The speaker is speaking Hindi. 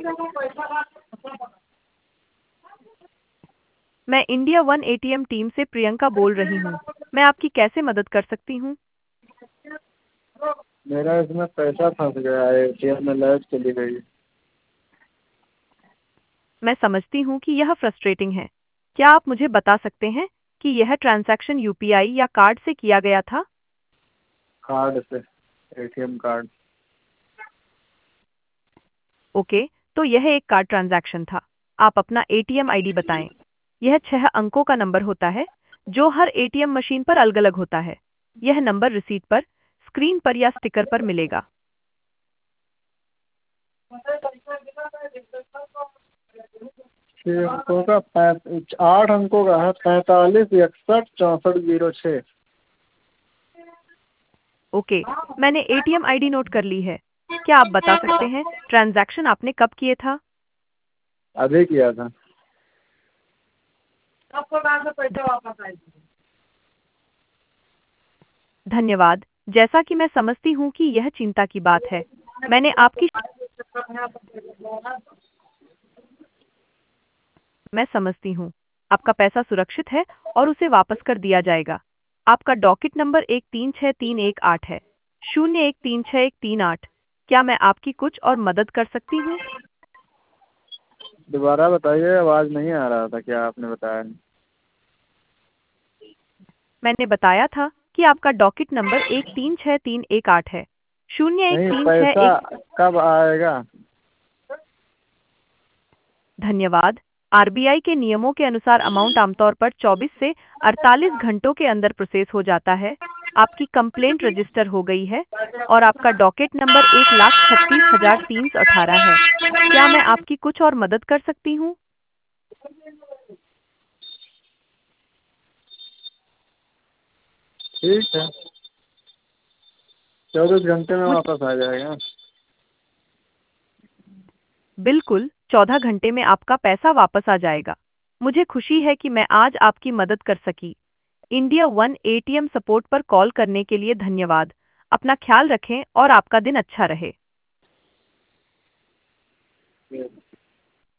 मैं इंडिया वन एटीएम टीम से प्रियंका बोल रही हूँ। मैं आपकी कैसे मदद कर सकती हूँ? मेरा इसमें पैसा फंस गया है, एटीएम में लाइट चली गई। मैं समझती हूँ कि यह फ्रस्ट्रेटिंग है। क्या आप मुझे बता सकते हैं कि यह ट्रांजैक्शन यूपीआई या कार्ड से किया गया था? कार्ड से, एटीएम कार्ड। ओके, तो यह एक कार्ड ट्रांजैक्शन था। आप अपना एटीएम आईडी बताएं। यह 6 अंकों का नंबर होता है, जो हर एटीएम मशीन पर अलग-अलग होता है। यह नंबर रिसीट पर, स्क्रीन पर या स्टिकर पर मिलेगा। 6 अंकों का 8 अंकों का है, 45 61 64 06। ओके, मैंने एटीएम आईडी नोट कर ली है। क्या आप बता सकते हैं ट्रांजैक्शन आपने कब किए था? अभी किया था। धन्यवाद। जैसा कि मैं समझती हूँ कि यह चिंता की बात है। मैंने आपकी मैं समझती हूँ। आपका पैसा सुरक्षित है और उसे वापस कर दिया जाएगा। आपका डॉकेट नंबर 1363118 है। 01363138। क्या मैं आपकी कुछ और मदद कर सकती हूँ? दोबारा बताइए, आवाज़ नहीं आ रहा था, क्या आपने बताया? मैंने बताया था कि आपका डॉकेट नंबर 136318 है। शून्य एक नहीं, तीन छः पैसा एक कब आएगा? धन्यवाद। आरबीआई के नियमों के अनुसार अमाउंट आमतौर पर 24 से 48 घंटों के अंदर प्रोसेस हो जाता है। आपकी कंप्लेंट रजिस्टर हो गई है और आपका डॉकेट नंबर 1,36,318 है। क्या मैं आपकी कुछ और मदद कर सकती हूँ? ठीक है, 24 घंटे में मुझे वापस आ जाएगा। बिल्कुल 14 घंटे में आपका पैसा वापस आ जाएगा। मुझे खुशी है कि मैं आज आपकी मदद कर सकी। इंडिया वन एटीएम सपोर्ट पर कॉल करने के लिए धन्यवाद। अपना ख्याल रखें और आपका दिन अच्छा रहे।